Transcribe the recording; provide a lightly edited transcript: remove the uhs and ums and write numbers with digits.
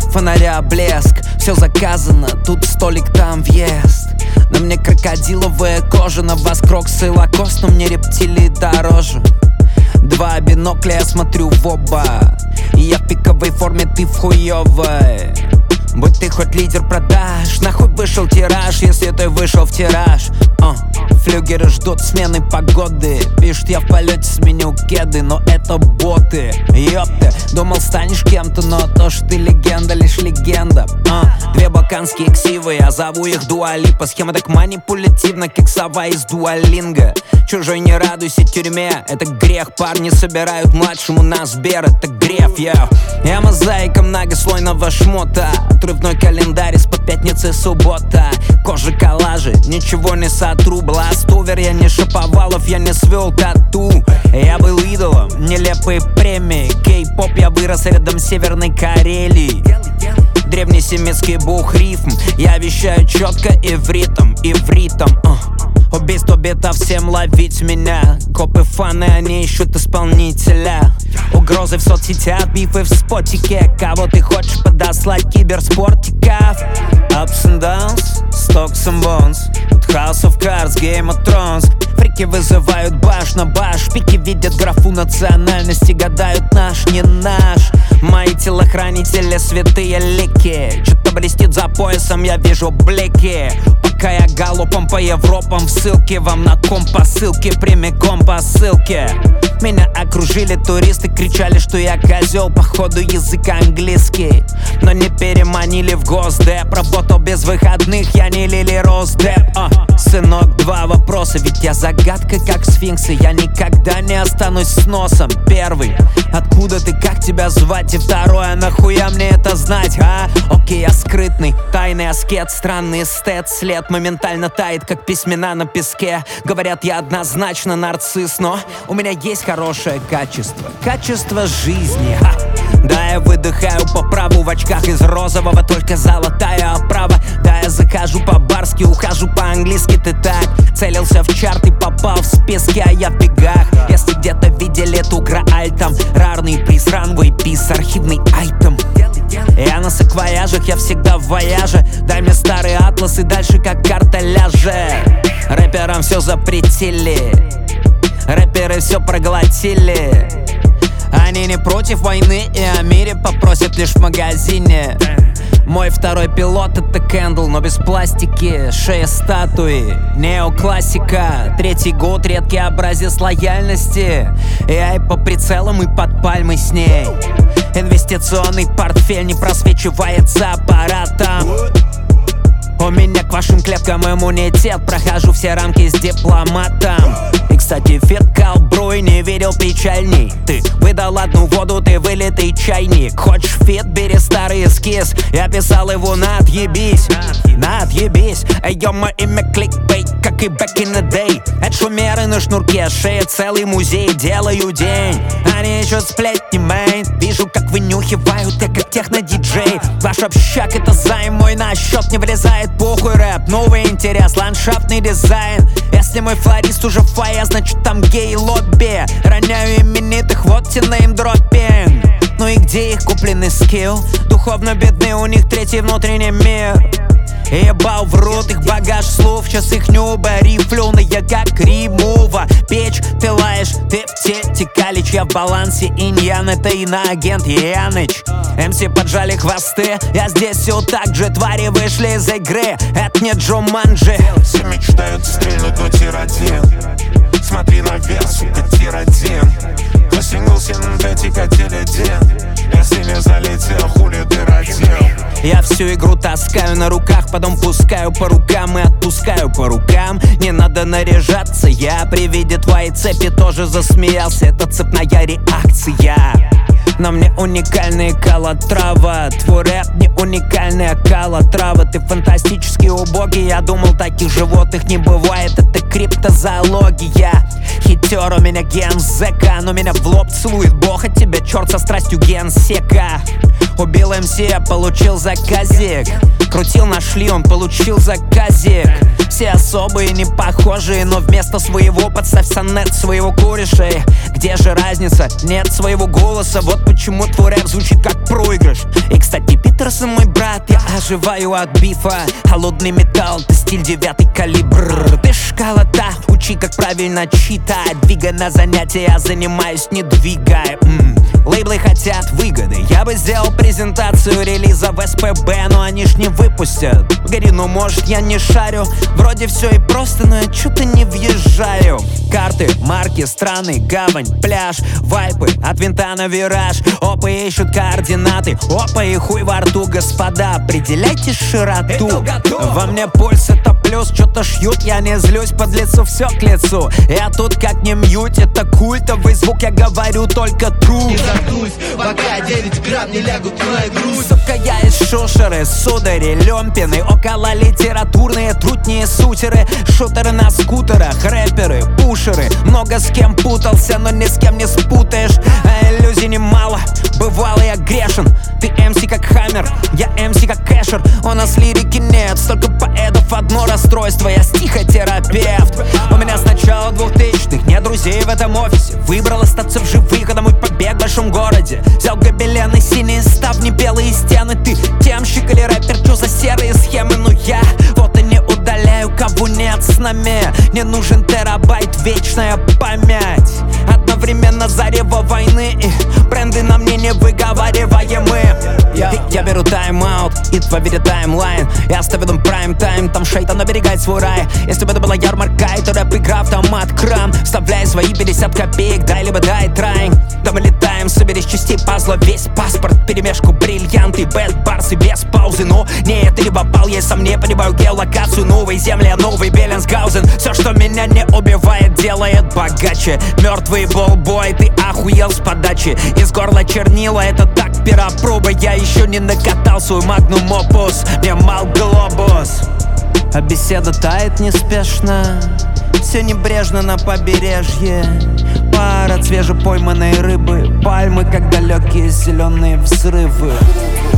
фонаря блеск. Все заказано, тут столик, там въезд. На мне крокодиловая кожа, на вас кроксы лакост, но мне рептилии дороже. Два бинокля, я смотрю в оба, и я в пиковой форме, ты в хуёвой. Будь ты хоть лидер продаж, нахуй вышел тираж, если ты вышел в тираж. Флюгеры ждут смены погоды. Пишут, я в полете сменю кеды, но это боты. Ёпта, думал станешь кем-то, но то, что ты легенда, лишь легенда. Две балканские ксивы, я зову их Дуалипа. Схема так манипулятивна, как сова из Дуалинга. Чужой не радуйся тюрьме, это грех. Парни собирают младшему на Сбер, это греф, Я мозаика многослойного шмота. Отрывной календарь из-под пятницы суббота. Кожа коллажи, ничего не сотру. Бластовер, я не Шаповалов, я не свел тату. Я был идолом, нелепые премии. Кей-поп, я вырос рядом с Северной Карелией. Древнесемитский бух рифм. Я вещаю четко и в ритм, и в ритм. Убийство битов, всем ловить меня. Копы фаны, они ищут исполнителя. Угрозы в соцсетях, бифы в спотике. Кого ты хочешь подослать, киберспортиков? Ups and downs, stocks and bonds. House of Cards, Game of Thrones. Фрики вызывают баш на баш. Пики видят графу национальности, гадают наш, не наш. Мои телохранители святые лики. Что-то блестит за поясом, я вижу блики. Пока я галопом по Европам в ссылке. Вам на комп посылки, прямиком по ссылке. Меня окружили туристы, кричали, что я козел. Походу язык английский, но не переманили в госдеп. Работал без выходных, я не Лили Росдеп. Сынок, два вопроса, ведь я загадка, как сфинксы. Я никогда не останусь с носом. Первый, откуда ты, как тебя звать? И второе, нахуя мне это знать, Окей, я скрытный, тайный аскет, странный эстет. След моментально тает, как письмена на песке. Говорят, я однозначно нарцисс, но у меня есть хорошее качество. Качество жизни, Да, я выдыхаю по праву в очках из розового, только золотая оправа. Да, я захожу по-барски, ухожу по-английски. Ты так целился в чарт и попал в списки, а я в бегах. Если где-то видели эту грааль, там рарный приз, ранговый пис, архивный айтем. Я на саквояжах, я всегда в вояже. Дай мне старый атлас и дальше как карта ляже. Рэперам все запретили, рэперы все проглотили. Они не против войны и о мире попросят лишь в магазине. Мой второй пилот это Кэндл, но без пластики. Шея статуи, неоклассика. Третий год, редкий образец лояльности. Я и по прицелам, и под пальмой с ней. Инвестиционный портфель не просвечивается аппаратом. У меня к вашим клеткам иммунитет. Прохожу все рамки с дипломатом. И, кстати, фит колбруй, не видел печальней. Ты выдал одну воду, ты вылитый чайник. Хочешь фит, бери старый эскиз. Я писал его на отъебись. На отъебись. Эй-ё, мое имя кликбейт, как и back in the day. Это шумеры на шнурке, шея целый музей. Делаю день, они ищут сплетни, мейн. Вижу, как вынюхивают, я как техно-диджей. Ваш общак это займ, мой на счет не влезает. Похуй рэп, новый интерес, ландшафтный дизайн. Если мой флорист уже в фойе, значит там гей-лобби. Роняю именитых, вот те неймдроппинг. Ну и где их купленный скилл? Духовно бедный, у них третий внутренний мир. Ебал в рот их багаж слов, сейчас их нюба рифлёная, как римова. Печь, ты лаешь, ты в тете калич. Я в балансе, иньян, это иноагент Яныч. МС поджали хвосты, я здесь все так же. Твари вышли из игры, это не Джуманджи. Все мечтают стрельнуть, но тир-1. Смотри наверх, сука, тир-1. Твой сингл синтетика теледин. Если не залетел, хули ты родил. Я всю игру таскаю на руках, потом пускаю по рукам и отпускаю по рукам. Не надо наряжаться, я при виде твоей цепи тоже засмеялся. Это цепная реакция. На мне уникальная калотрава. Твой рэп не уникальная калотрава. Ты фантастически убогий, я думал таких животных не бывает. Это криптозоология. Хитер у меня ген зэка, но меня в лоб целует бог от тебя, черт со страстью генсека. Убил МС, я получил заказик. Крутил, нашли, он получил заказик. Все особые, не похожие, но вместо своего подставь сонет своего кореша. Где же разница? Нет своего голоса. Вот почему твой рэп звучит как проигрыш. И, кстати, Питерсон мой брат, я оживаю от бифа. Холодный металл, ты стиль 9 калибр. Ты шкала-то, учи, как правильно читать. Двигай на занятия, я занимаюсь, не двигай. Лейблы хотят выгоды. Я бы сделал презентацию релиза в СПБ, но они ж не выпустят. Погоди, ну может я не шарю. Вроде все и просто, но я чё-то не въезжаю. Карты, марки, страны, гавань, пляж, вайпы, от винта на вираж. Опа, ищут координаты. Опа, и хуй во рту, господа. Определяйте широту. Во мне пульс, это плюс. Чё-то шьют, я не злюсь, под лицо все к лицу. Я тут как не мьють, это культовый звук. Я говорю только true. Пока 9 грамм не лягут в мою грудь. Сука, я из шушеры, судари, лёмпины. Около литературные, трутние сутеры. Шутеры на скутерах, рэперы, пушеры. Много с кем путался, но ни с кем не спутаешь. А иллюзий немало, бывало я грешен. Ты МС как Хаммер, я МС как Кэшер. У нас лирики нет, столько поэтов, одно расстройство. Я стихотерапевт. У меня с начала 2000-х нет друзей в этом офисе. Выбрал остаться в живых, это мой побег в большом городе. Взял гобелены, синие ставни, белые стены. Ты темщик или рэпер, чё за серые схемы? Ну я вот и не удаляю, кого нет с нами. Не нужен терабайт, вечная память. Одновременно зарево войны и бренды на мне не выговариваемы. Я беру тайм-аут, и твой видит таймлайн. Я ставлю там прайм-тайм, там шейтан оберегает свой рай. Если бы это была ярмарка, то рэп-игра, автомат, кран. Вставляй свои 50 копеек, дай либо дай трайн. Да мы летаем, собери из частей пазла весь паспорт. Перемешку бриллианты, бэт барсы без паузы. Но нет, ты не попал, я сам не понимаю геолокацию. Новые земли, новый Беллинсгаузен. Все, что меня не убивает, делает богаче. Мертвый болбой, ты охуел с подачи. Из горла чернила, это так пироproба. Я еще не накатал свой магнум опус. Мне мал глобус. А беседа тает неспешно. Все небрежно на побережье. Пара свежепойманной рыбы. Пальмы, как далекие зеленые взрывы.